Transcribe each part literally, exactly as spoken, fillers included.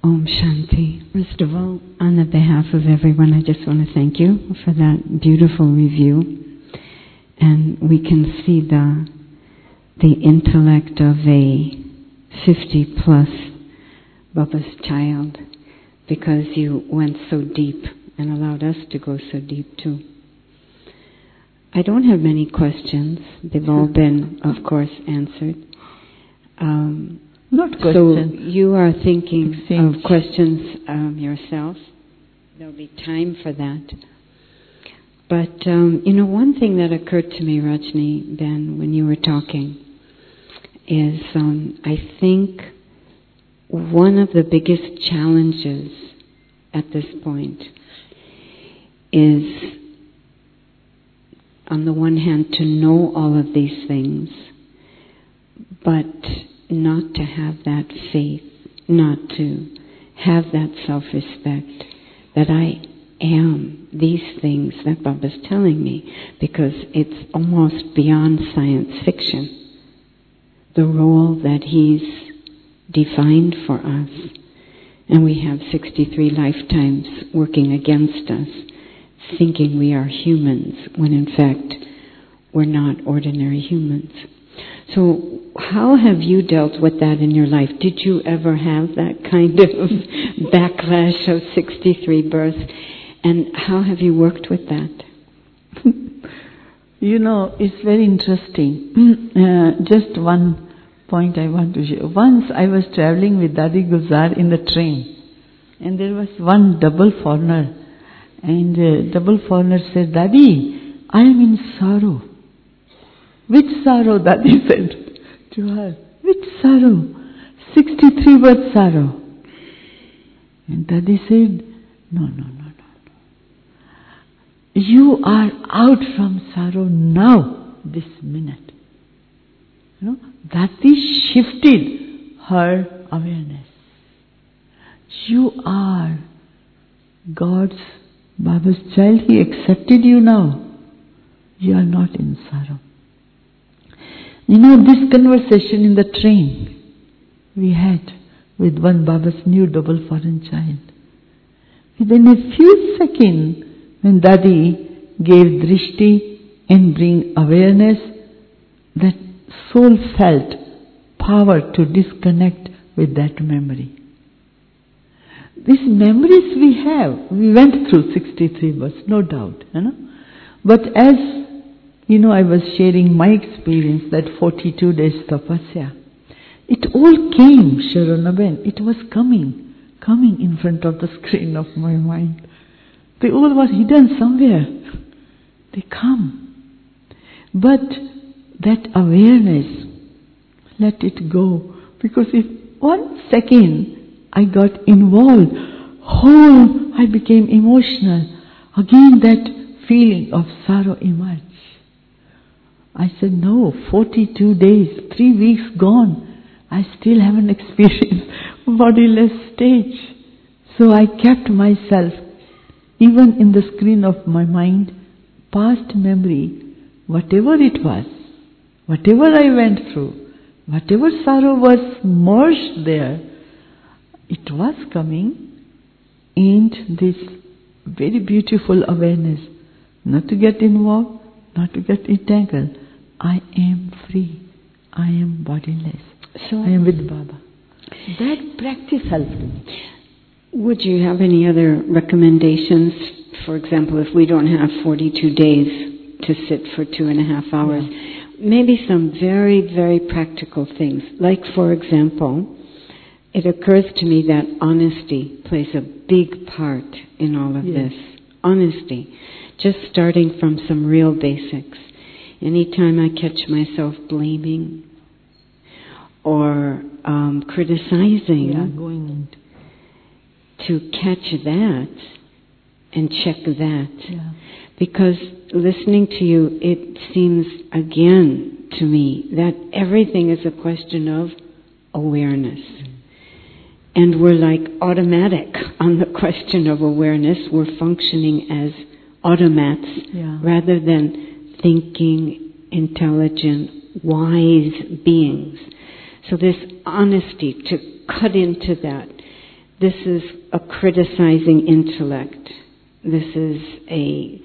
Om Shanti. First of all, on the behalf of everyone, I just want to thank you for that beautiful review. And we can see the the intellect of a fifty plus Baba's child, because you went so deep and allowed us to go so deep too. I don't have many questions. They've all been, of course, answered. Um, Not questions. So you are thinking Exchange. of questions um, yourself. There'll be time for that. But, um, you know, one thing that occurred to me, Rajni, Ben, when you were talking, is um, I think one of the biggest challenges at this point is, on the one hand, to know all of these things, but not to have that faith, not to have that self-respect, that I am these things that Baba's telling me, because it's almost beyond science fiction, the role that he's defined for us. And we have sixty-three lifetimes working against us, thinking we are humans, when in fact we're not ordinary humans. So how have you dealt with that in your life? Did you ever have that kind of backlash of sixty-three births? And how have you worked with that? You know, it's very interesting. Uh, just one point I want to share. Once I was traveling with Dadi Gulzar in the train, and there was one double foreigner. And uh, double foreigner said, "Dadi, I am in sorrow." "Which sorrow?" Dadi said to her. "Which sorrow?" sixty-three birth sorrow. And Dadi said, no, no, no, no, no. You are out from sorrow now, this minute. You know, Dadi shifted her awareness. You are God's, Baba's child. He accepted you now. You are not in sorrow. You know, this conversation in the train we had with one Baba's new double foreign child. Within a few seconds, when Dadi gave drishti and bring awareness, that soul felt power to disconnect with that memory. These memories we have, we went through sixty-three births, no doubt, you know. But as you know, I was sharing my experience, that forty-two days tapasya. It all came, Sharonaben. It was coming, coming in front of the screen of my mind. They all were hidden somewhere. They come. But that awareness, let it go. Because if one second I got involved, whole, I became emotional. Again that feeling of sorrow emerged. I said, no, forty-two days, three weeks gone. I still haven't experienced bodiless stage. So I kept myself, even in the screen of my mind, past memory, whatever it was, whatever I went through, whatever sorrow was merged there, it was coming, and this very beautiful awareness, not to get involved, not to get entangled. I am free. I am bodiless. So I am with Baba. That practice helped me. Would you have any other recommendations? For example, if we don't have forty-two days to sit for two and a half hours, yeah. Maybe some very, very practical things. Like, for example, it occurs to me that honesty plays a big part in all of yes. this. Honesty. Just starting from some real basics. Anytime I catch myself blaming or um, criticizing, yeah, going to catch that and check that. Yeah. Because listening to you, it seems again to me that everything is a question of awareness. Mm. And we're like automatic on the question of awareness. We're functioning as automats yeah. rather than thinking, intelligent, wise beings. So this honesty, to cut into that, this is a criticizing intellect. This is a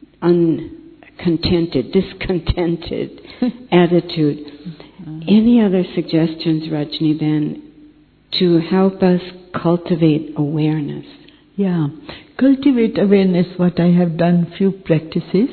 uncontented, discontented attitude. Any other suggestions, Rajni-ben, to help us cultivate awareness? Yeah, cultivate awareness. What I have done, few practices.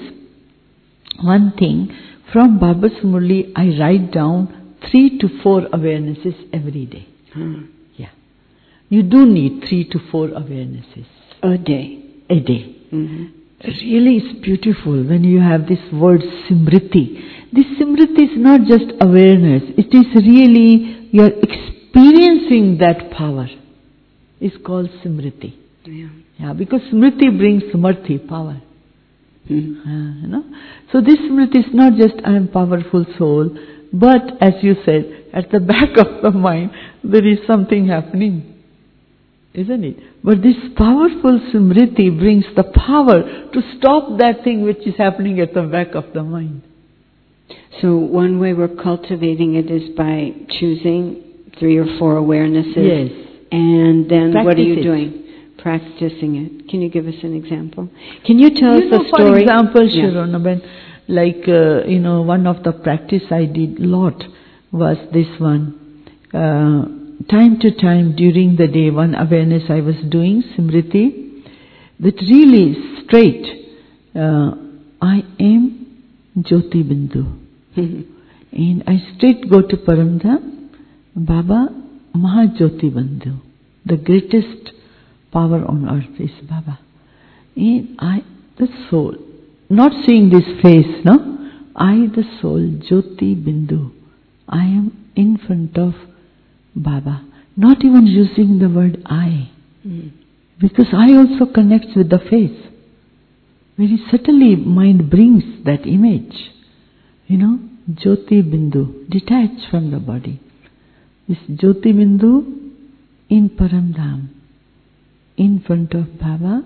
One thing, from Baba's Murli, I write down three to four awarenesses every day. Huh. Yeah, you do need three to four awarenesses a day. A day. Mm-hmm. Really, it's beautiful when you have this word Simriti. This Simriti is not just awareness. It is really you are experiencing that power. It's called Simriti. Yeah. Yeah, because Smriti brings Samarthi, power. Mm-hmm. Uh, you know? So this Smriti is not just I am powerful soul, but as you said, at the back of the mind there is something happening, isn't it? But this powerful Smriti brings the power to stop that thing which is happening at the back of the mind. So one way we're cultivating it is by choosing three or four awarenesses. Yes. And then Practice what are you it. doing? Practicing it. Can you give us an example? Can you tell You us know, a story? for example, Yeah. Sharonaben, like, uh, you know, one of the practice I did lot was this one. Uh, time to time during the day, one awareness I was doing, Simriti, that really straight, uh, I am Jyoti Bindu. And I straight go to Paramdham, Baba Mahajyoti Bindu. The greatest power on earth is Baba. And I, the soul, not seeing this face, no? I, the soul, Jyoti Bindu. I am in front of Baba. Not even using the word I. Mm. Because I also connects with the face. Very subtly mind brings that image. You know, Jyoti Bindu, detached from the body. This Jyoti Bindu in Paramdham, in front of Baba,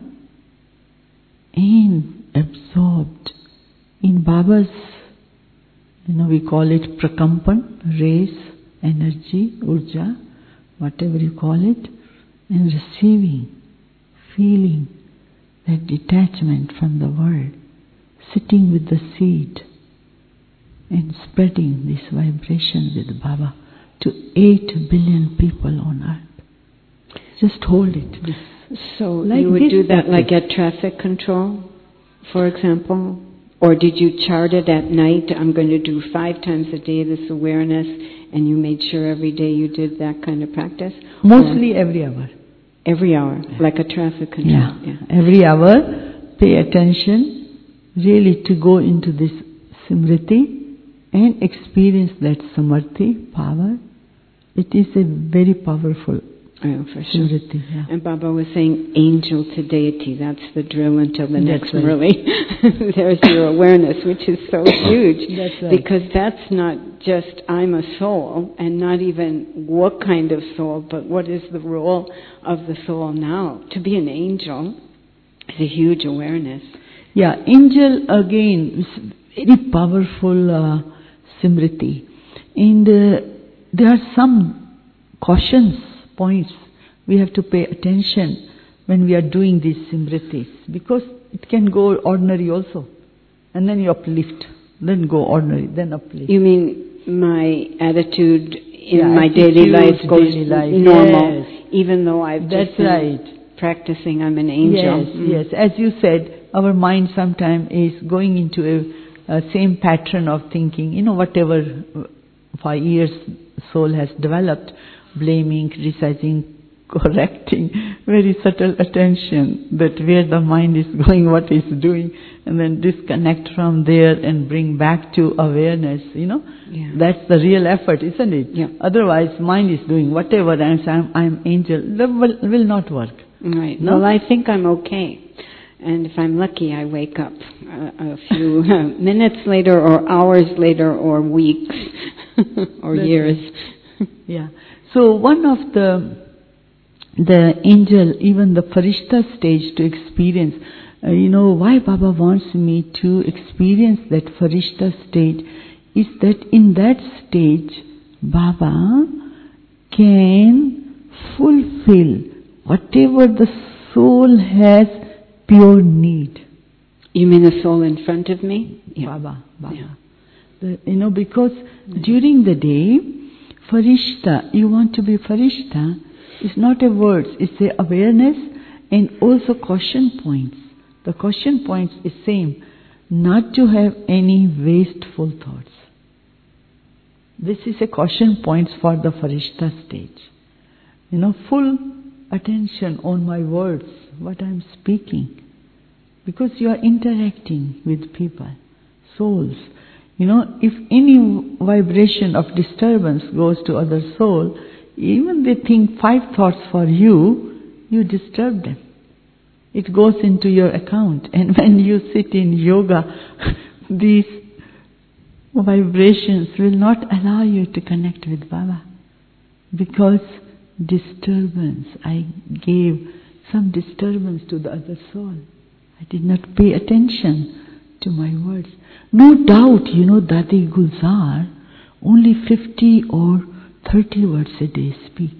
and absorbed in Baba's, you know, we call it prakampan, rays, energy, urja, whatever you call it, and receiving, feeling that detachment from the world, sitting with the seed and spreading this vibration with Baba to eight billion people on earth. Just hold it. This. So Like you would this do that practice. like at traffic control, for example? Or did you chart it at night? I'm going to do five times a day this awareness, and you made sure every day you did that kind of practice? Mostly or every hour. Every hour, like a traffic control. Yeah. yeah. Every hour, pay attention really to go into this Simriti and experience that Samarthi, power. It is a very powerful Oh, for sure. Simriti. Yeah. And Baba was saying angel to deity. That's the drill until the That's next right. Murli. There's your awareness, which is so huge. That's right. Because that's not just I'm a soul, and not even what kind of soul, but what is the role of the soul now. To be an angel is a huge awareness. Yeah, angel again is very powerful uh, Simriti. And uh, there are some cautions, points we have to pay attention when we are doing these Simritis, because it can go ordinary also. And then you uplift, then go ordinary, then uplift. You mean my attitude in Yeah, my daily attitude, life goes daily life, normal, yes. even though I've That's just been right. practicing I'm an angel. Yes, Mm. yes. As you said, our mind sometimes is going into a, a same pattern of thinking, you know, whatever for years soul has developed, blaming, criticizing, correcting, very subtle attention that where the mind is going, what it's doing, and then disconnect from there and bring back to awareness, you know. Yeah. That's the real effort, isn't it? Yeah. Otherwise, mind is doing whatever, and I'm, I'm angel, that will, will not work. Right. No? Well, I think I'm okay. And if I'm lucky, I wake up a, a few minutes later or hours later or weeks or That's years. Yeah. So one of the the angel, even the Farishta stage to experience, uh, you know, why Baba wants me to experience that Farishta stage is that in that stage, Baba can fulfill whatever the soul has pure need. You mean the soul in front of me? Yeah. Baba, Baba. Yeah. The, you know, because mm-hmm. during the day, Farishta, you want to be Farishta, it's not a word, it's the awareness and also caution points. The caution points is same, not to have any wasteful thoughts. This is a caution points for the Farishta stage. You know, full attention on my words, what I am speaking. Because you are interacting with people, souls. You know, if any vibration of disturbance goes to other soul, even they think five thoughts for you, you disturb them. It goes into your account. And when you sit in yoga, these vibrations will not allow you to connect with Baba. Because disturbance, I gave some disturbance to the other soul. I did not pay attention to my words. No doubt, you know, Dadi Gulzar only fifty or thirty words a day speak.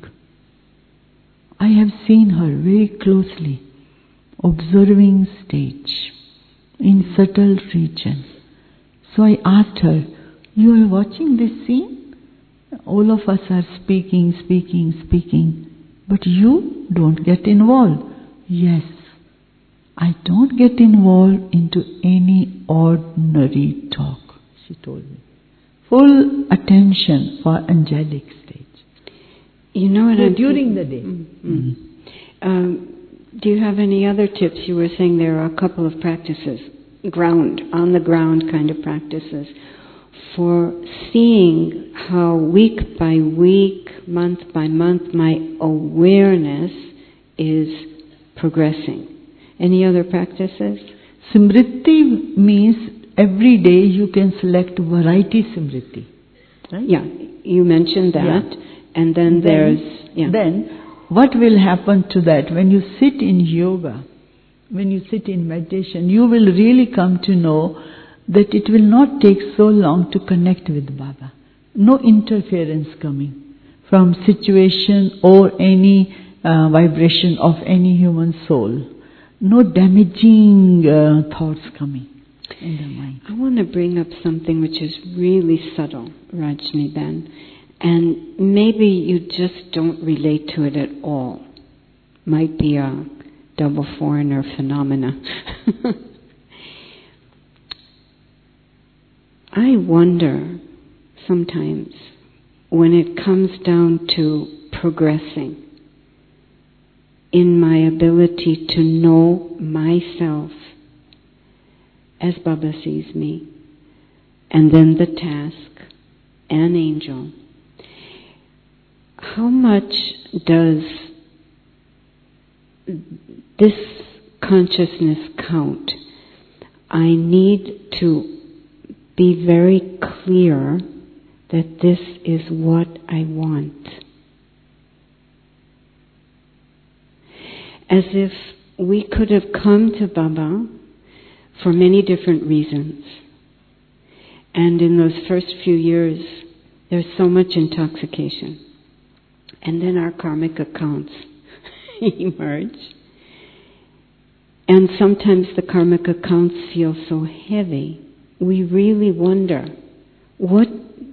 I have seen her very closely, observing stage in subtle region. So I asked her, you are watching this scene? All of us are speaking, speaking, speaking, but you don't get involved. Yes. I don't get involved into any ordinary talk, she told me. Full attention for angelic stage. You know what? So I'm during the day. Mm-hmm. Mm-hmm. Um, do you have any other tips? You were saying there are a couple of practices, ground, on the ground kind of practices, for seeing how week by week, month by month, my awareness is progressing. Any other practices? Simriti means every day you can select variety Simriti. Right? Yeah, you mentioned that. Yeah. And then, then there's... Yeah. Then what will happen to that? When you sit in yoga, when you sit in meditation, you will really come to know that it will not take so long to connect with Baba. No interference coming from situation or any uh, vibration of any human soul. No damaging uh, thoughts coming in the mind. I want to bring up something which is really subtle, Rajni Ben, and maybe you just don't relate to it at all. Might be a double foreigner phenomena. I wonder sometimes when it comes down to progressing in my ability to know myself as Baba sees me, and then the task, an angel, how much does this consciousness count? I need to be very clear that this is what I want. As if we could have come to Baba for many different reasons. And in those first few years, there's so much intoxication. And then our karmic accounts emerge. And sometimes the karmic accounts feel so heavy. We really wonder, what,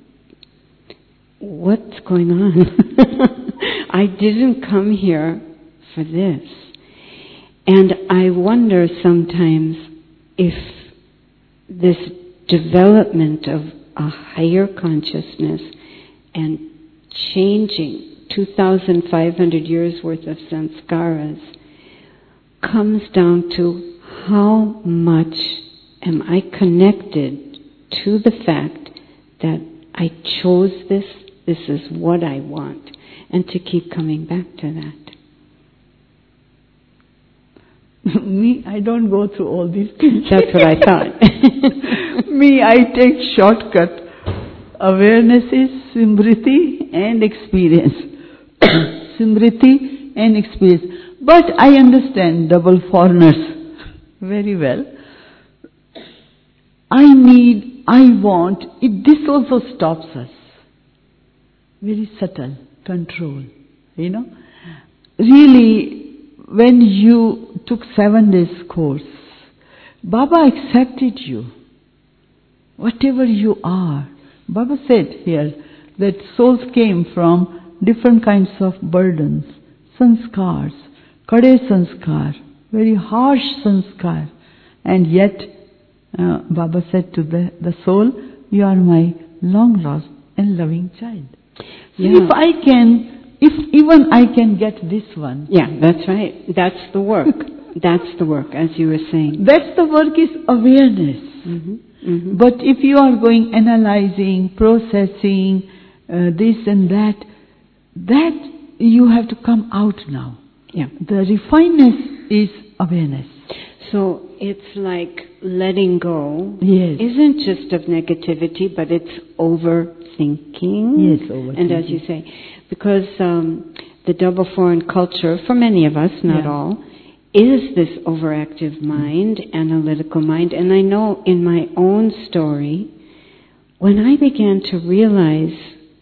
what's going on? I didn't come here for this. And I wonder sometimes if this development of a higher consciousness and changing two thousand five hundred years worth of sanskaras comes down to how much am I connected to the fact that I chose this, this is what I want, and to keep coming back to that. Me, I don't go through all these things. That's what I thought. Me, I take shortcut. Awareness is Simriti and experience. Simriti and experience. But I understand double foreigners very well. I need, I want, it, this also stops us. Very subtle control, you know. Really, when you took seven days course, Baba accepted you. Whatever you are. Baba said here that souls came from different kinds of burdens, sanskars, kade sanskar, very harsh sanskar. And yet, uh, Baba said to the, the soul, you are my long lost and loving child. So Yeah. if I can, if even I can get this one. Yeah, that's right. That's the work. That's the work, as you were saying. That's the work is awareness. Mm-hmm. Mm-hmm. But if you are going analyzing, processing, uh, this and that, that you have to come out now. Yeah. The refinedness is awareness. So it's like letting go Yes. isn't just of negativity, but it's overthinking. Yes, overthinking. And as you say, because um, the double foreign culture, for many of us, not Yeah. all, is this overactive mind, analytical mind. And I know in my own story, when I began to realize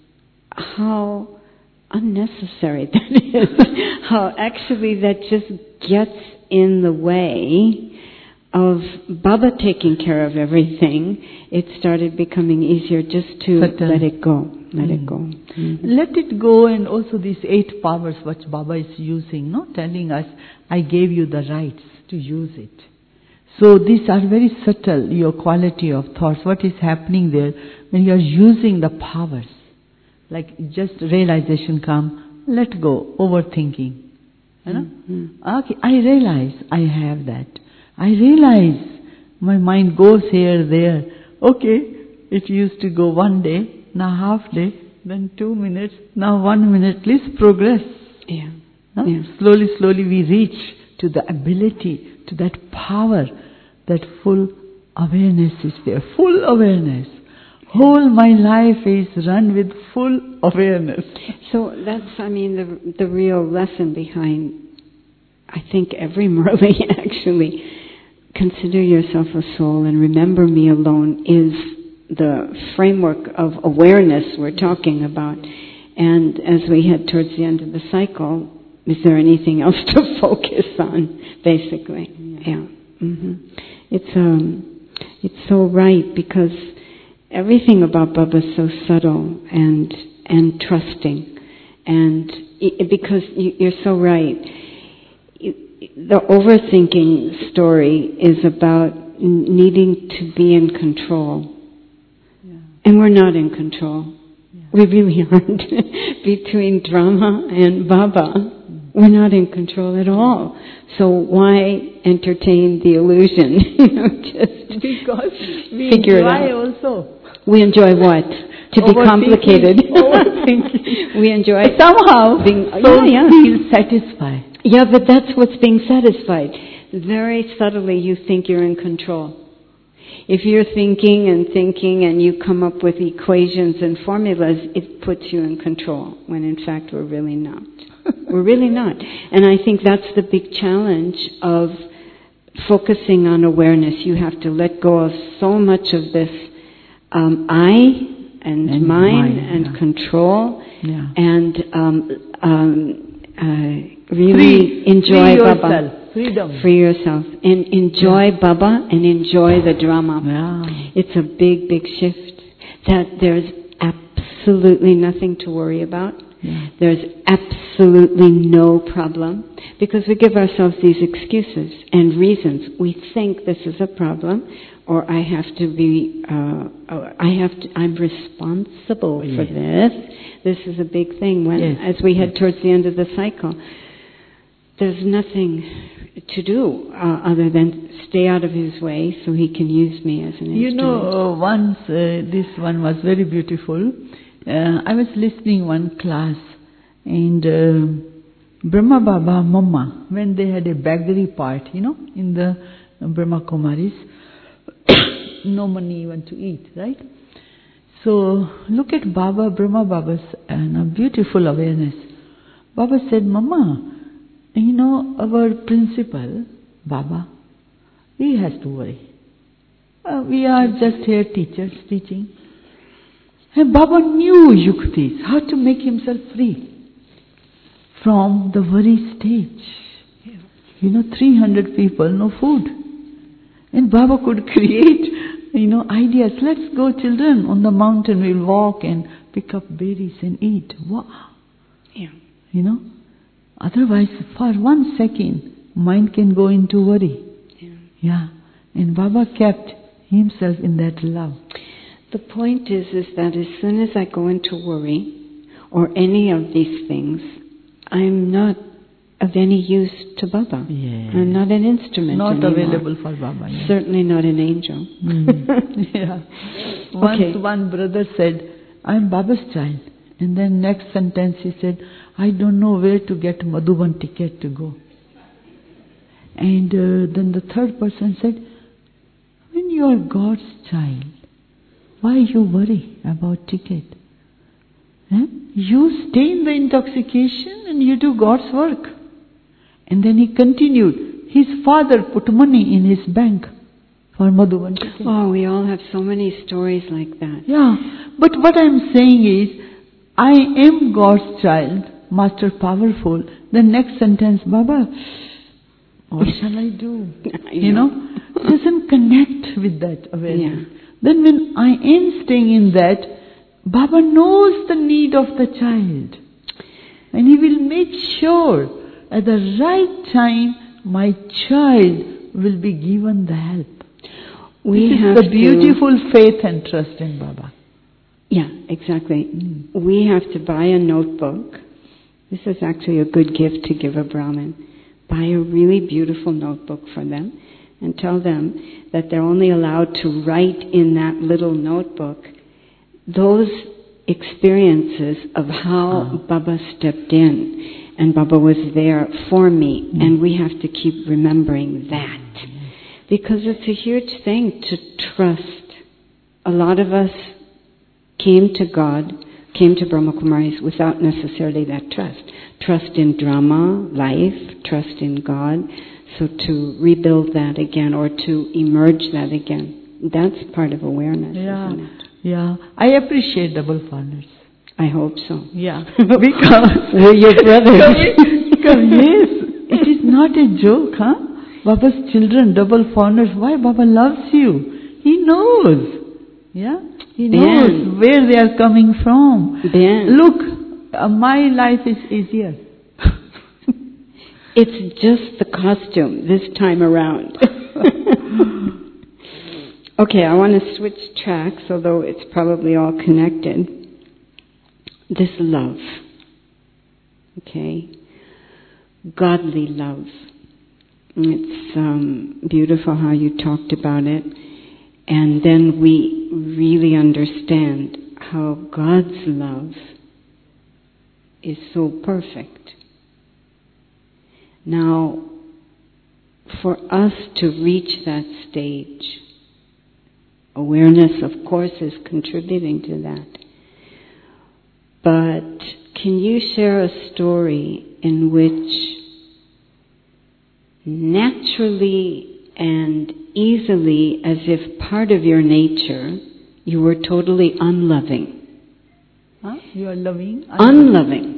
how unnecessary that is, how actually that just gets in the way of Baba taking care of everything, it started becoming easier just to But, uh, let it go, let mm. it go. Mhm. Let it go, and also these eight powers which Baba is using, no, telling us, I gave you the rights to use it. So these are very subtle, your quality of thoughts, what is happening there when you are using the powers. Like just realization come, let go, overthinking. You know? Mhm. Okay, I realize I have that. I realize my mind goes here, there. Okay, it used to go one day, now half day, then two minutes, now one minute. Please progress. Yeah. No? Yeah. Slowly, slowly we reach to the ability, to that power, that full awareness is there. Full awareness. Whole my life is run with full awareness. So that's, I mean, the the real lesson behind, I think, every Murli actually. Consider yourself a soul and remember me alone is the framework of awareness we're talking about. And as we head towards the end of the cycle, is there anything else to focus on, basically? Yeah. yeah. Mm-hmm. It's um, it's so right, because everything about Baba is so subtle and and trusting, and it, because you, you're so right. The overthinking story is about needing to be in control. Yeah. And we're not in control. Yeah. We really aren't. Between drama and Baba, mm. we're not in control at all. So why entertain the illusion? you know, just because we figure it enjoy out. also. We enjoy what? To be complicated. Overthinking. We enjoy somehow being, so yeah, yeah. feel satisfied. Yeah, but that's what's being satisfied. Very subtly you think you're in control. If you're thinking and thinking and you come up with equations and formulas, it puts you in control, when in fact we're really not. We're really not. And I think that's the big challenge of focusing on awareness. You have to let go of so much of this um, I and, and mine, mine and yeah. control yeah. and um, um, uh, really free, enjoy free Baba. yourself. Freedom. Free yourself. And enjoy yeah. Baba and enjoy the drama. Yeah. It's a big, big shift. That there's absolutely nothing to worry about. Yeah. There's absolutely no problem. Because we give ourselves these excuses and reasons. We think this is a problem, or I have to be, uh, I have to, I'm responsible yes. for this. This is a big thing. When, yes. as we head towards the end of the cycle, there's nothing to do uh, other than stay out of his way so he can use me as an you instrument. You know, uh, once uh, this one was very beautiful. Uh, I was listening one class, and uh, Brahma Baba Mama, when they had a baggery part, you know, in the uh, Brahma Kumaris, no money even to eat, right? So look at Baba, Brahma Baba's uh, beautiful awareness. Baba said, Mama, you know, our principal, Baba, he has to worry. Uh, we are just here teachers teaching. And Baba knew yuktis, how to make himself free from the worry stage. Yeah. you know, three hundred people, no food. And Baba could create, you know, ideas. Let's go, children, on the mountain. We'll walk and pick up berries and eat. Wow. Yeah. You know, otherwise, for one second, mind can go into worry. Yeah. Yeah. And Baba kept himself in that love. The point is, is that as soon as I go into worry or any of these things, I'm not of any use to Baba. Yeah. I'm not an instrument Not anymore. available for Baba. Yeah. Certainly not an angel. Mm. Yeah. Once Okay. one brother said, I'm Baba's child. And then next sentence he said, I don't know where to get Madhuban ticket to go. And uh, then the third person said, when you are God's child, why you worry about ticket? Eh? You stay in the intoxication and you do God's work. And then he continued, his father put money in his bank for Madhuban ticket. Oh, we all have so many stories like that. Yeah, but what I'm saying is, I am God's child, Master Powerful. The next sentence, Baba, what shall I do? I You know. know, doesn't connect with that awareness. Yeah. Then when I am staying in that, Baba knows the need of the child. And he will make sure at the right time my child will be given the help. We this have is the to- beautiful faith and trust in Baba. Yeah, exactly. Mm. We have to buy a notebook. This is actually a good gift to give a Brahmin. Buy a really beautiful notebook for them and tell them that they're only allowed to write in that little notebook those experiences of how Oh. Baba stepped in and Baba was there for me. Mm. And we have to keep remembering that. Because it's a huge thing to trust. A lot of us came to God, came to Brahma Kumaris without necessarily that trust. Trust in drama, life, trust in God. So to rebuild that again or to emerge that again, that's part of awareness, Yeah, isn't it? yeah. I appreciate double foreigners. I hope so. Yeah, because we're your brothers. Because yes, it is not a joke, huh? Baba's children, double foreigners. Why Baba loves you? He knows. Yeah, he knows Ben. where they are coming from. Ben. Look, uh, my life is easier. It's just the costume this time around. Okay, I want to switch tracks, although it's probably all connected. This love. Okay? Godly love. It's um, beautiful how you talked about it. And then we really understand how God's love is so perfect. Now, for us to reach that stage, awareness, of course, is contributing to that. But can you share a story in which naturally and easily, as if part of your nature, you were totally unloving? Huh? You are loving? Unloving.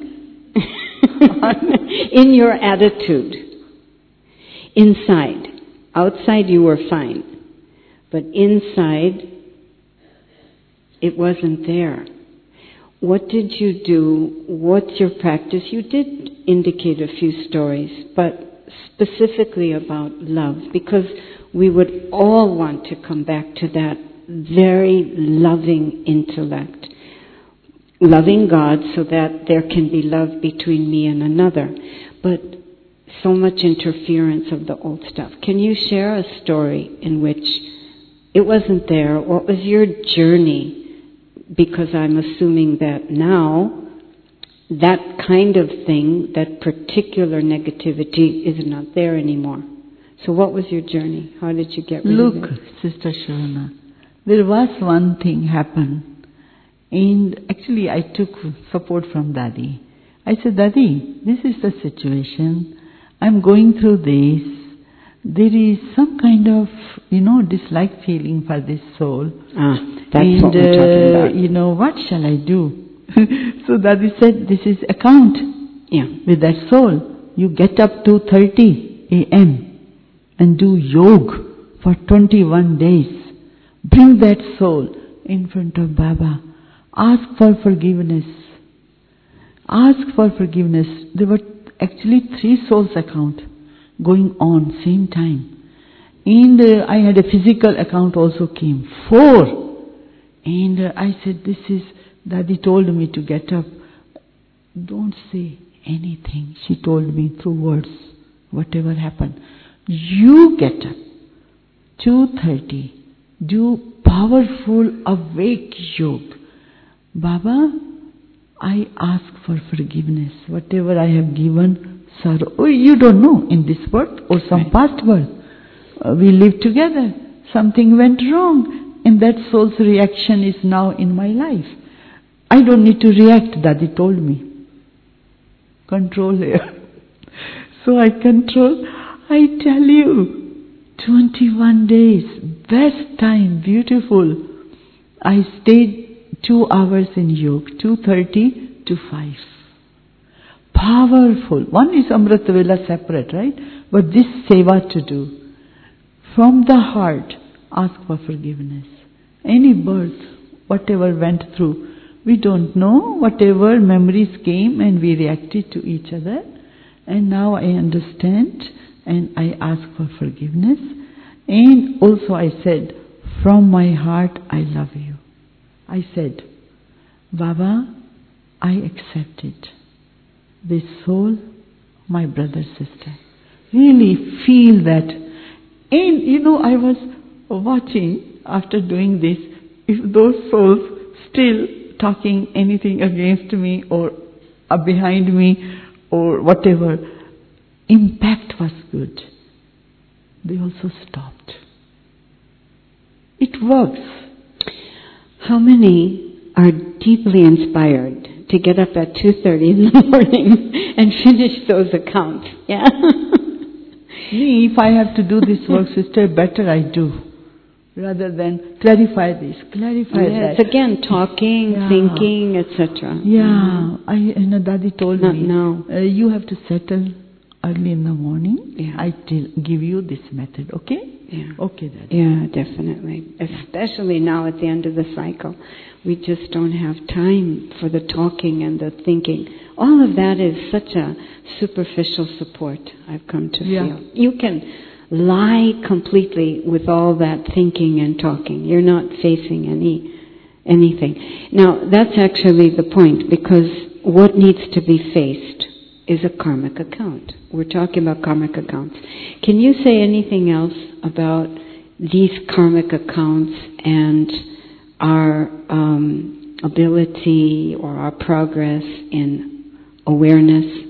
In your attitude. Inside. Outside you were fine. But inside, it wasn't there. What did you do? What's your practice? You did indicate a few stories, but specifically about love, because we would all want to come back to that very loving intellect. Loving God so that there can be love between me and another. But so much interference of the old stuff. Can you share a story in which it wasn't there? What was your journey? Because I'm assuming that now that kind of thing, that particular negativity is not there anymore. So what was your journey? How did you get rid Look, of it? Sister Shavana, there was one thing happened. And actually I took support from Dadi. I said, Dadi, this is the situation. I'm going through this. There is some kind of, you know, dislike feeling for this soul. Ah, that's and, what we're talking about. Uh, you know, what shall I do? So Dadi said, this is account Yeah. with that soul. You get up to thirty a m and do yoga for twenty-one days. Bring that soul in front of Baba. Ask for forgiveness. Ask for forgiveness. There were actually three souls account going on same time. And uh, I had a physical account also came. Four. And uh, I said, this is, Daddy told me to get up. Don't say anything. She told me through words, whatever happened. You get up. two thirty. Do powerful awake yoga. Baba, I ask for forgiveness. Whatever I have given sorrow. Oh, you don't know in this birth or some right. past birth. Uh, we lived together. Something went wrong. And that soul's reaction is now in my life. I don't need to react, Daddy told me. Control here. So I control. I tell you, twenty-one days, best time, beautiful. I stayed two hours in yoga, two thirty to five. Powerful. One is Amrit Vela separate, right? But this seva to do. From the heart, ask for forgiveness. Any birth, whatever went through, we don't know. Whatever memories came and we reacted to each other. And now I understand and I ask for forgiveness. And also I said, from my heart I love you. I said, Baba, I accept it. This soul, my brother, sister. Really feel that. And you know, I was watching after doing this, if those souls still talking anything against me or uh, behind me or whatever, impact was good. They also stopped. It works. How many are deeply inspired to get up at two thirty in the morning and finish those accounts? Yeah. Me, if I have to do this work, sister, better I do. Rather than clarify this, clarify yes, that. Again, talking, yeah. thinking, et cetera. Yeah, mm-hmm. I, you know, Daddy told Not me, now. Uh, you have to settle early in the morning. Yeah. I tell, give you this method, okay? Yeah. Okay, Daddy. Yeah, definitely. Especially now at the end of the cycle. We just don't have time for the talking and the thinking. All of that is such a superficial support, I've come to yeah. feel. You can lie completely with all that thinking and talking. You're not facing any anything. Now, that's actually the point, because what needs to be faced is a karmic account. We're talking about karmic accounts. Can you say anything else about these karmic accounts and our um, ability or our progress in awareness?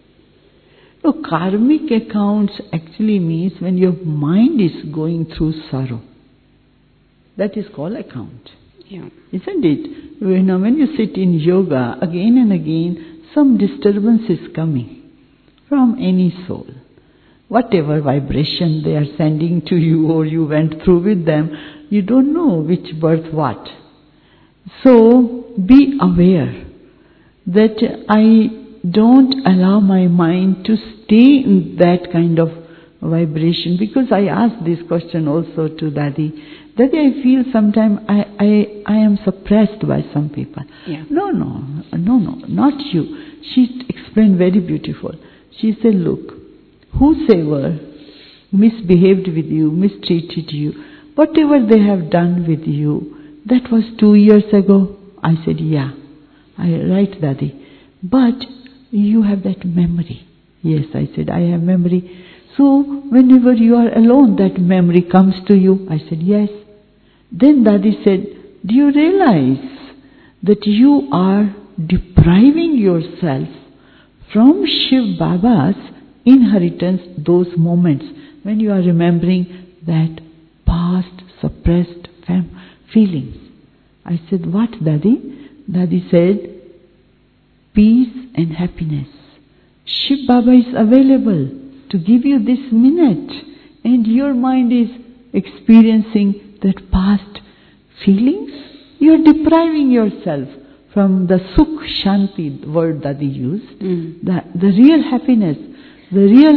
So karmic accounts actually means when your mind is going through sorrow. That is called account. Yeah. Isn't it? You know, when you sit in yoga, again and again, some disturbance is coming from any soul. Whatever vibration they are sending to you or you went through with them, you don't know which birth what. So be aware that I don't allow my mind to stay in that kind of vibration, because I asked this question also to Daddy. Daddy, I feel sometimes I, I, I am suppressed by some people. Yeah. No, no, no, no, not you. She explained very beautiful. She said, look, whosoever misbehaved with you, mistreated you, whatever they have done with you, that was two years ago. I said, yeah. I right, Daddy. But you have that memory. Yes, I said, I have memory. So whenever you are alone, that memory comes to you. I said, yes. Then Daddy said, do you realize that you are depriving yourself from Shiv Baba's inheritance, those moments when you are remembering that past suppressed fam- feelings? I said, what, Daddy? Daddy said, peace and happiness. Shiv Baba is available to give you this minute, and your mind is experiencing that past feelings. You are depriving yourself from the Sukh Shanti word that he used, mm. the, the real happiness, the real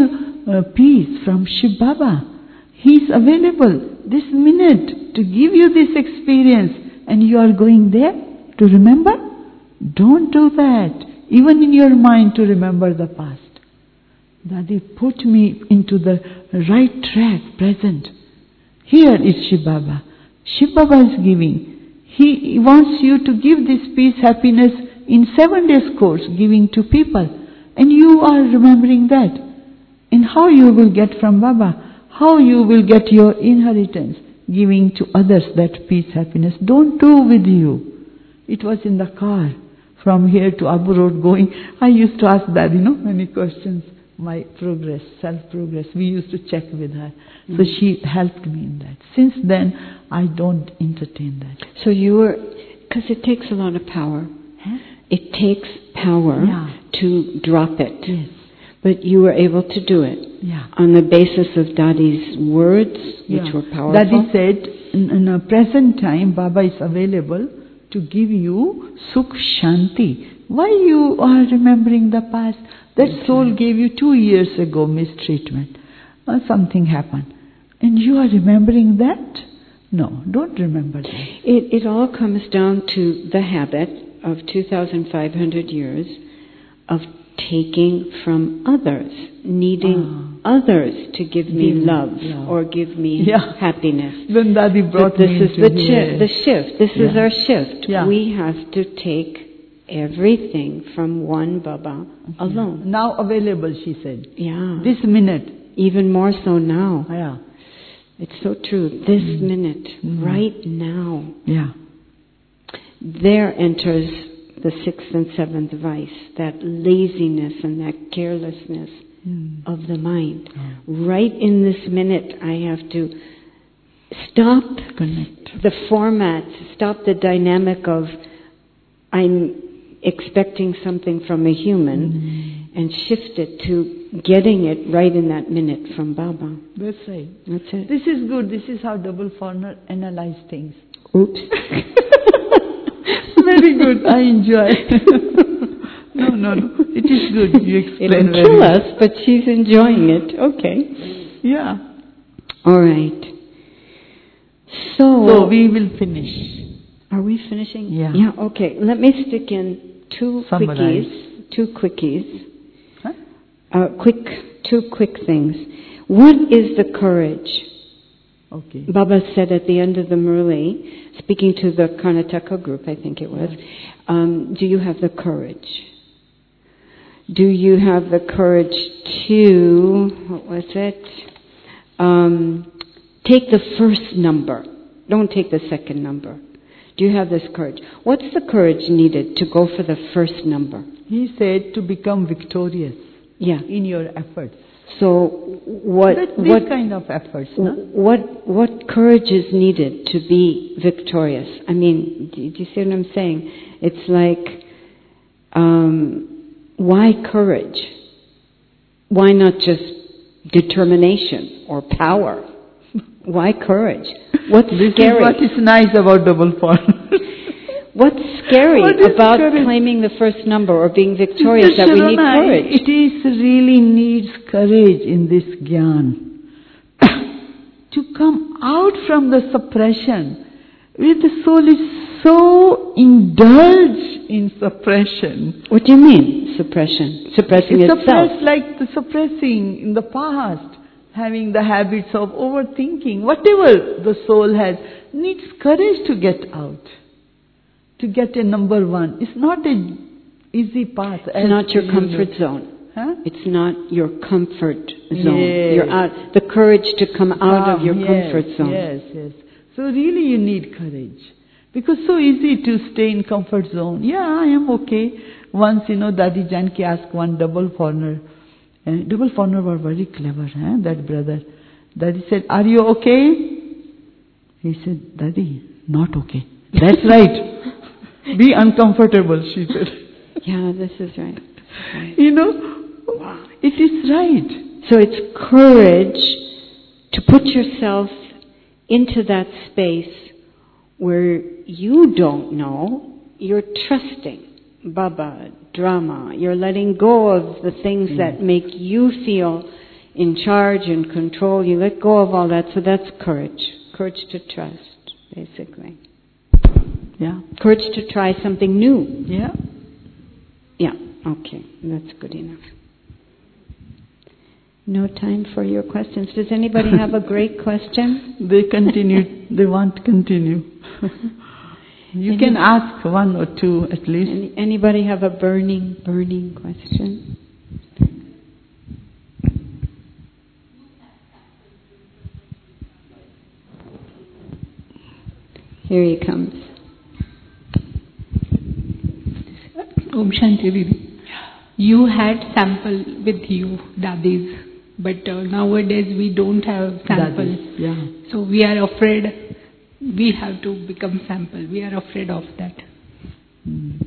uh, peace from Shiv Baba. He is available this minute to give you this experience, and you are going there to remember? Don't do that. Even in your mind to remember the past. Daddy, put me into the right track, present. Here is Shiv Baba. Shiv Baba is giving. He wants you to give this peace, happiness in seven days course, giving to people. And you are remembering that. And how you will get from Baba, how you will get your inheritance, giving to others that peace, happiness. Don't do with you. It was in the car, from here to Abu Road going. I used to ask Daddy, you know, many questions. My progress, self-progress, we used to check with her. Mm-hmm. So she helped me in that. Since then, I don't entertain that. So you were, because it takes a lot of power. Huh? It takes power yeah. to drop it. Yes. But you were able to do it. Yeah. On the basis of Daddy's words, yeah. which were powerful. Daddy said, in, in a present time, Baba is available to give you Sukh Shanti. Why you are remembering the past? That okay. soul gave you two years ago mistreatment. Or something happened. And you are remembering that? No, don't remember that. It, it all comes down to the habit of two thousand five hundred years of taking from others, needing ah. others to give me give love yeah. or give me yeah. happiness. When Daddy brought but this me is into the, chi- the shift. This yeah. is our shift. Yeah. We have to take everything from one Baba alone. Yeah. Now available, she said. Yeah. This minute. Even more so now. Yeah. It's so true. This mm. minute, mm. right now. Yeah. There enters the sixth and seventh vice, that laziness and that carelessness mm. of the mind. Oh. Right in this minute, I have to stop Connect. the format, stop the dynamic of I'm expecting something from a human mm. and shift it to getting it right in that minute from Baba. That's right. That's it. This is good. This is how double foreigner analyze things. Oops. Very good. I enjoy. no, no, no. It is good. You explain It'll very kill well. us, but she's enjoying it. Okay. Yeah. All right. So, so we will finish. Are we finishing? Yeah. Yeah, okay. Let me stick in two Summarize. quickies. Two quickies. Huh? Uh, quick, two quick things. What is the courage? Okay. Baba said at the end of the Murli, speaking to the Karnataka group, I think it was, um, do you have the courage? Do you have the courage to, what was it? Um, take the first number. Don't take the second number. Do you have this courage? What's the courage needed to go for the first number? He said to become victorious. Yeah. In your efforts. So what That, what kind of efforts, no? What what courage is needed to be victorious? I mean, do, do you see what I'm saying? It's like, um, why courage? Why not just determination or power? Why courage? What's this scary? Is what is nice about double foreigner. What's scary what about courage? Claiming the first number or being victorious? That we need courage. It is really needs courage in this Gyan. To come out from the suppression, where the soul is so indulged in suppression. What do you mean, suppression? Suppressing it's itself? Suppressed like the suppressing in the past, having the habits of overthinking. Whatever the soul has, needs courage to get out. To get a number one. It's not an easy path. It's not your comfort zone. Huh? It's not your comfort zone. Yes. You're out. The courage to come out ah, of your yes, comfort zone. Yes, yes. So really you need courage. Because so easy to stay in comfort zone. Yeah, I am okay. Once, you know, Dadi Janki asked one double foreigner. Uh, double foreigner were very clever, huh? That brother. Dadi said, are you okay? He said, Dadi, not okay. That's right. Be uncomfortable, she said. Yeah, this is right. This is right. You know, wow. It is right. So it's courage to put yourself into that space where you don't know, you're trusting Baba, drama, you're letting go of the things mm. that make you feel in charge and control. You let go of all that. So that's courage. Courage to trust, basically. Yeah. Courage to try something new. Yeah. Yeah, okay. That's good enough. No time for your questions. Does anybody have a great question? They continue. They want to continue. You Any, can ask one or two at least. Any, anybody have a burning, burning question? Here he comes. Om Shanti Didi. You had sample with you, Dadis, but uh, nowadays we don't have sample. Dadis, yeah. So we are afraid we have to become sample. We are afraid of that. Mm.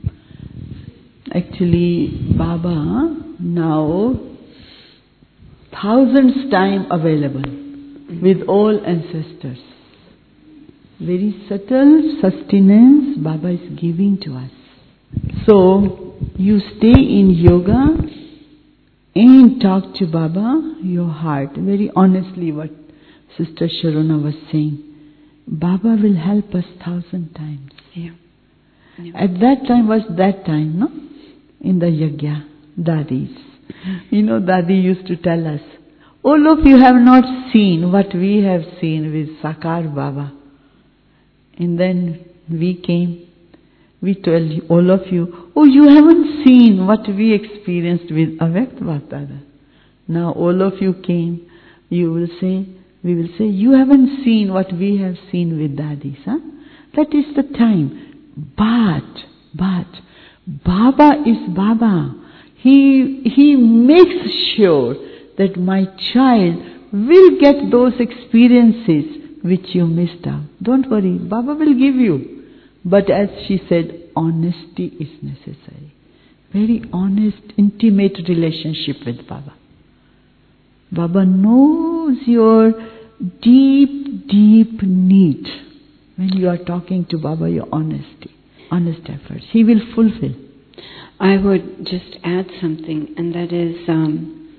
Actually, Baba now thousands time available mm. with all ancestors. Very subtle sustenance Baba is giving to us. So, you stay in yoga and talk to Baba, your heart. Very honestly what Sister Sharona was saying. Baba will help us thousand times. Yeah. Yeah. At that time was that time, no? In the yajna, Dadis. You know, Dadi used to tell us, all of you have not seen what we have seen with Sakar Baba. And then we came, we told all of you, oh, you haven't seen what we experienced with Avyakt Bapdada. Now all of you came, you will say, we will say, you haven't seen what we have seen with Dadis. Huh? That is the time. But, but, Baba is Baba. He, he makes sure that my child will get those experiences which you missed out. Don't worry, Baba will give you. But as she said, honesty is necessary. Very honest, intimate relationship with Baba. Baba knows your deep, deep need. When you are talking to Baba, your honesty, honest efforts, He will fulfill. I would just add something, and that is, um,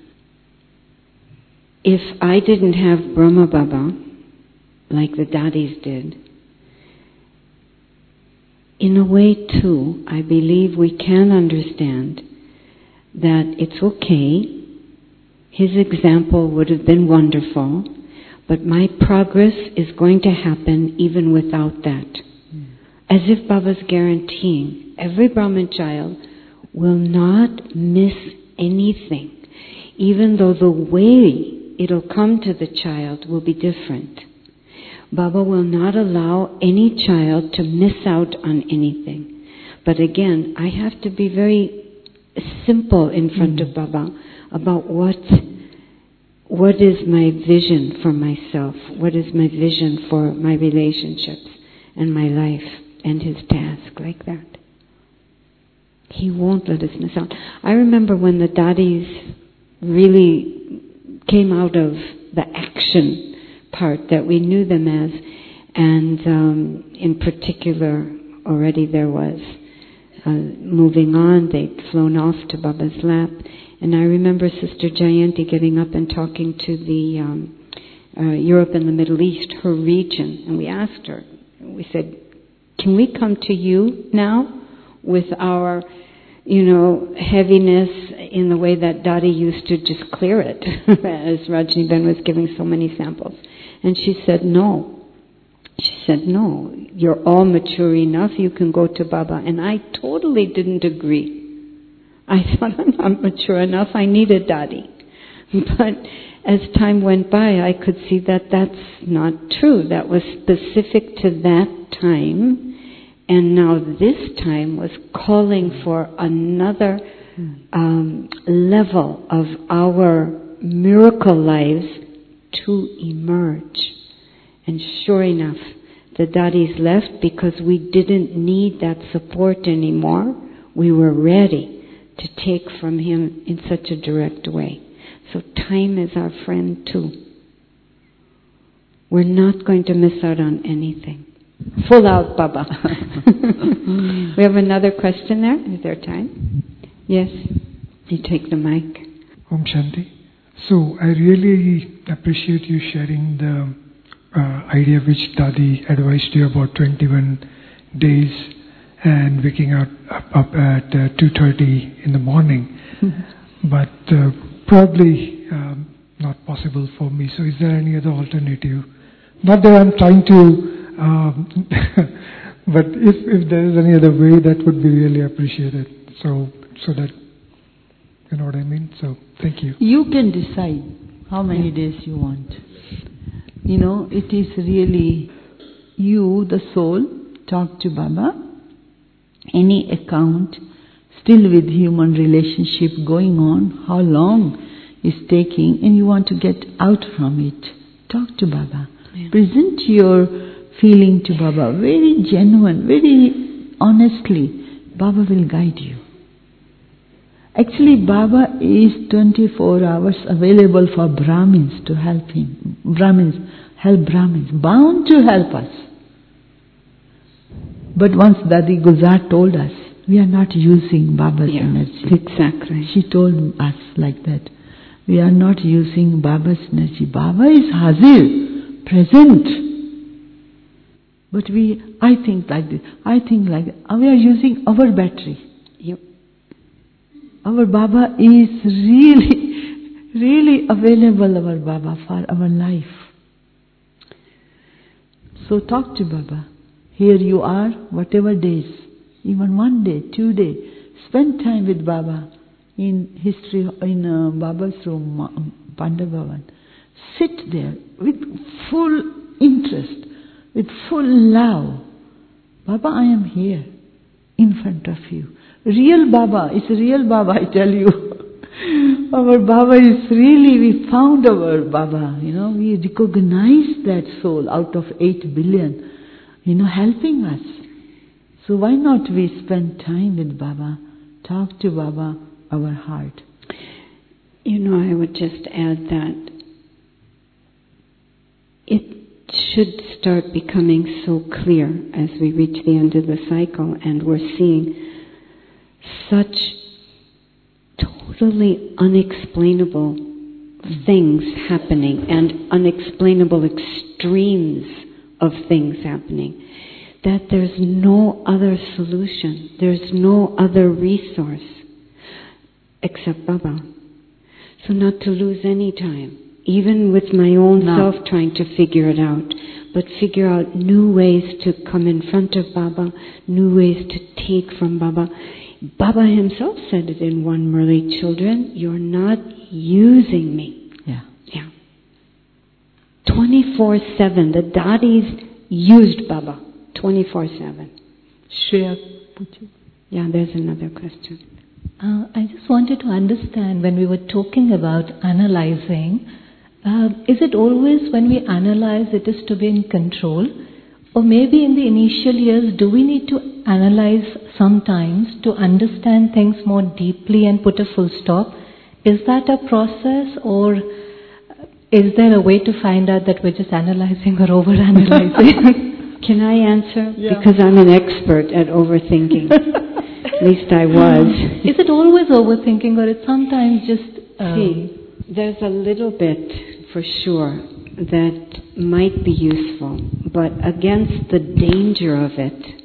if I didn't have Brahma Baba, like the Dadis did, in a way too, I believe we can understand that it's okay. His example would have been wonderful, but my progress is going to happen even without that. Mm. As if Baba's guaranteeing every Brahmin child will not miss anything, even though the way it'll come to the child will be different. Baba will not allow any child to miss out on anything. But again, I have to be very simple in front mm. of Baba about what what is my vision for myself, what is my vision for my relationships and my life and his task, like that. He won't let us miss out. I remember when the Dadis really came out of the action part that we knew them as, and um, in particular already there was uh, moving on, they'd flown off to Baba's lap, and I remember Sister Jayanti getting up and talking to the um, uh, Europe and the Middle East, her region, and we asked her, we said, can we come to you now with our, you know, heaviness in the way that Dadi used to just clear it, as Rajni Ben was giving so many samples. And she said, no. She said, no, you're all mature enough, you can go to Baba. And I totally didn't agree. I thought, I'm not mature enough, I need a Dadi. But as time went by, I could see that that's not true. That was specific to that time. And now this time was calling for another um, level of our miracle lives to emerge. And sure enough, the Dadis left because we didn't need that support anymore. We were ready to take from him in such a direct way. So time is our friend too. We're not going to miss out on anything. Full out, Baba. We have another question there. Is there time? Yes. You take the mic. Om Shanti. So I really appreciate you sharing the uh, idea which Dadi advised you about twenty-one days and waking up, up, up at uh, two thirty in the morning. Mm-hmm. But uh, probably um, not possible for me. So is there any other alternative? Not that I'm trying to, um, but if, if there is any other way, that would be really appreciated. So, so that, you know what I mean? So, thank you. You can decide how many days you want. You know, it is really you, the soul, talk to Baba. Any account, still with human relationship going on, how long is taking, and you want to get out from it. Talk to Baba. Yeah. Present your feeling to Baba. Very genuine, very honestly. Baba will guide you. Actually, Baba is twenty-four hours available for Brahmins to help him. Brahmins, help Brahmins. Bound to help us. But once Dadi Guzar told us, we are not using Baba's yeah, energy. Exactly. She told us like that. We are not using Baba's energy. Baba is Hazir, present. But we, I think like this. I think like that. We are using our battery. Yep. Our Baba is really, really available, our Baba, for our life. So talk to Baba. Here you are, whatever days, even one day, two days, spend time with Baba in history, in uh, Baba's room, Pandavavan. Sit there with full interest, with full love. Baba, I am here, in front of you. Real Baba, it's a real Baba, I tell you. Our Baba is really, we found our Baba, you know, we recognize that soul out of eight billion. You know, helping us. So why not we spend time with Baba, talk to Baba, our heart. You know, I would just add that it should start becoming so clear as we reach the end of the cycle and we're seeing such totally unexplainable things happening and unexplainable extremes of things happening, that there's no other solution, there's no other resource except Baba. So not to lose any time, even with my own no. self trying to figure it out, but figure out new ways to come in front of Baba, new ways to take from Baba. Baba himself said it in one Murli, children, you're not using me. Yeah. Yeah. twenty-four seven. The Dadis used Baba twenty-four seven. Shreya, yeah, there's another question. Uh, I just wanted to understand when we were talking about analyzing, uh, is it always when we analyze it is to be in control? Or maybe in the initial years, do we need to analyze sometimes to understand things more deeply and put a full stop? Is that a process, or is there a way to find out that we're just analyzing or over-analyzing? Can I answer? Yeah. Because I'm an expert at overthinking. At least I was. Is it always overthinking, or it's sometimes just... Um, See, there's a little bit, for sure, that might be useful, but against the danger of it,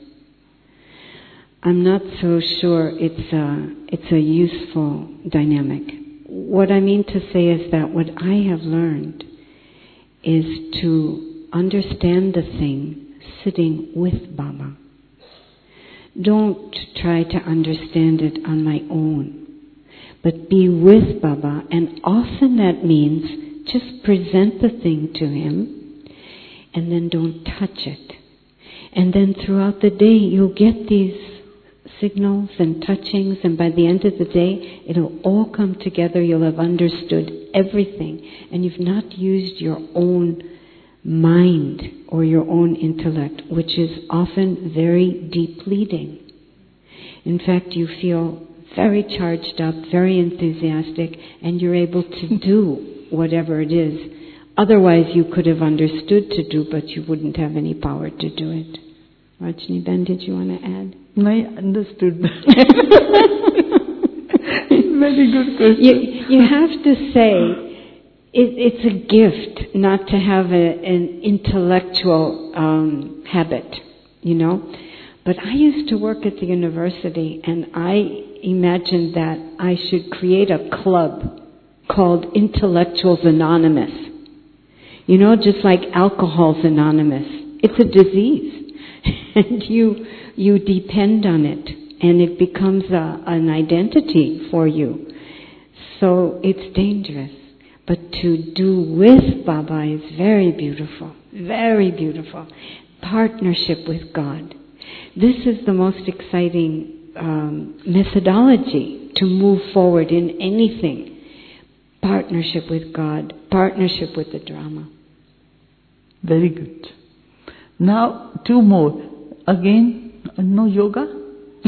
I'm not so sure it's a, it's a useful dynamic. What I mean to say is that what I have learned is to understand the thing sitting with Baba. Don't try to understand it on my own, but be with Baba, and often that means just present the thing to him and then don't touch it. And then throughout the day you'll get these signals and touchings, and by the end of the day it'll all come together. You'll have understood everything, and you've not used your own mind or your own intellect, which is often very depleting. In fact, you feel very charged up, very enthusiastic, and you're able to do whatever it is. Otherwise you could have understood to do, but you wouldn't have any power to do it. Rajni Ben, did you want to add? I understood. Very good question. You, you have to say, it, it's a gift not to have a, an intellectual um, habit, you know. But I used to work at the university, and I imagined that I should create a club called Intellectuals Anonymous. You know, just like Alcohol's Anonymous. It's a disease. And you you depend on it. And it becomes a, an identity for you. So it's dangerous. But to do with Baba is very beautiful. Very beautiful. Partnership with God. This is the most exciting um, methodology to move forward in anything. Partnership with God, partnership with the drama. Very good. Now, two more. Again, no yoga?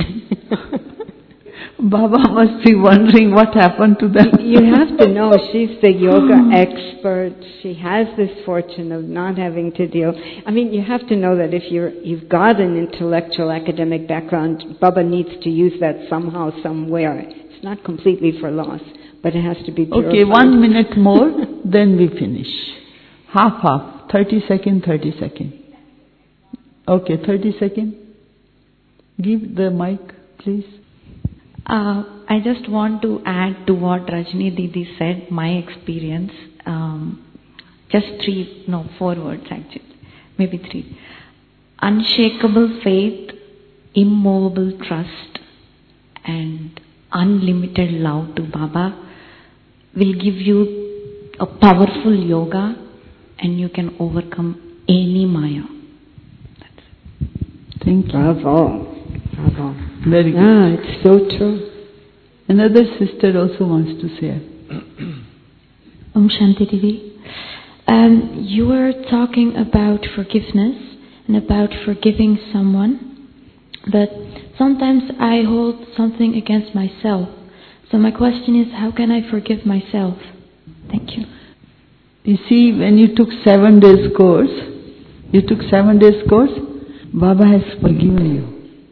Baba must be wondering what happened to them. You have to know, she's the yoga expert. She has this fortune of not having to deal. I mean, you have to know that if you're, you've got an intellectual academic background, Baba needs to use that somehow, somewhere. It's not completely for loss, but it has to be purified. Okay, one minute more, then we finish. Half, half. thirty second, thirty second. Okay, thirty second. Give the mic, please. Uh, I just want to add to what Rajni Didi said, my experience. Um, just three, no, four words actually, maybe three. Unshakable faith, immovable trust, and unlimited love to Baba will give you a powerful yoga, and you can overcome any Maya. That's it. Thank you. Bravo. Bravo. Very good. Ah, it's so true. Another sister also wants to share. Om Shanti Devi. Um, you were talking about forgiveness and about forgiving someone, but sometimes I hold something against myself. So my question is, how can I forgive myself? Thank you. You see, when you took seven days course, you took seven days course, Baba has forgiven you.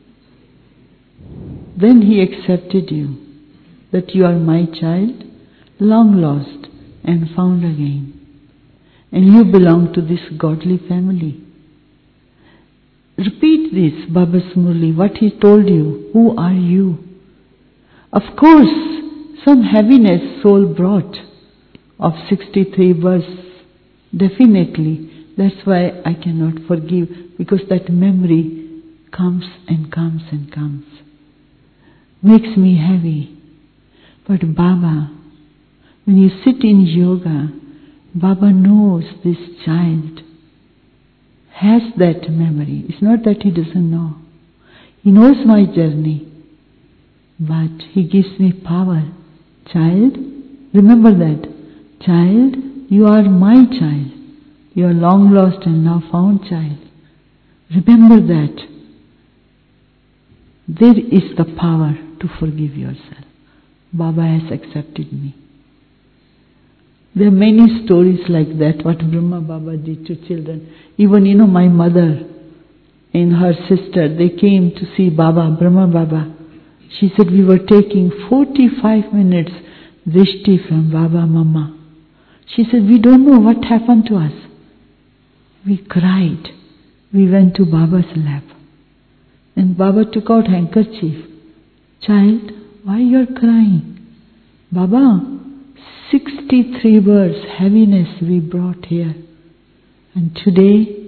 Then he accepted you, that you are my child, long lost and found again. And you belong to this godly family. Repeat this, Baba Murli, what he told you. Who are you? Of course, some heaviness soul brought of sixty-three births. Definitely. That's why I cannot forgive, because that memory comes and comes and comes. Makes me heavy. But Baba, when you sit in yoga, Baba knows this child has that memory. It's not that he doesn't know. He knows my journey, but he gives me power. Child, remember that. Child, you are my child. You are long lost and now found child. Remember that. There is the power to forgive yourself. Baba has accepted me. There are many stories like that, what Brahma Baba did to children. Even, you know, my mother and her sister, they came to see Baba, Brahma Baba. She said, we were taking forty-five minutes drishti from Baba Mama. She said, we don't know what happened to us. We cried. We went to Baba's lap. And Baba took out handkerchief. Child, why you are crying? Baba, sixty-three births heaviness we brought here. And today,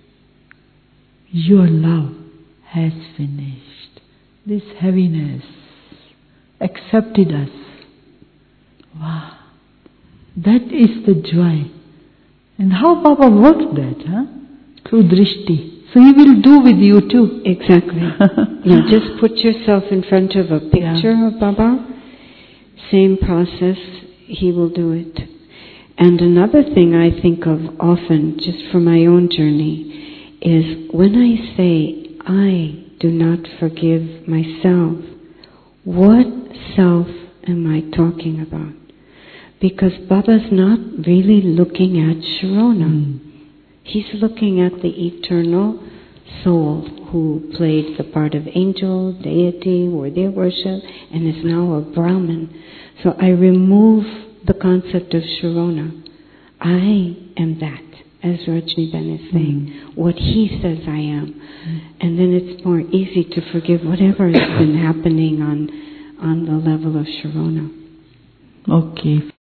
your love has finished. This heaviness accepted us. Wow. That is the joy. And how Baba worked that, huh? Through drishti. So he will do with you too. Exactly. You just put yourself in front of a picture yeah. of Baba. Same process, he will do it. And another thing I think of often, just for my own journey, is when I say, I do not forgive myself, what self am I talking about? Because Baba's not really looking at Sharona. Mm. He's looking at the eternal soul who played the part of angel, deity, worthy of worship, and is now a Brahmin. So I remove the concept of Sharona. I am that, as Rajni Ben is saying, mm. what he says I am. Mm. And then it's more easy to forgive whatever has been happening on, on the level of Sharona. Okay.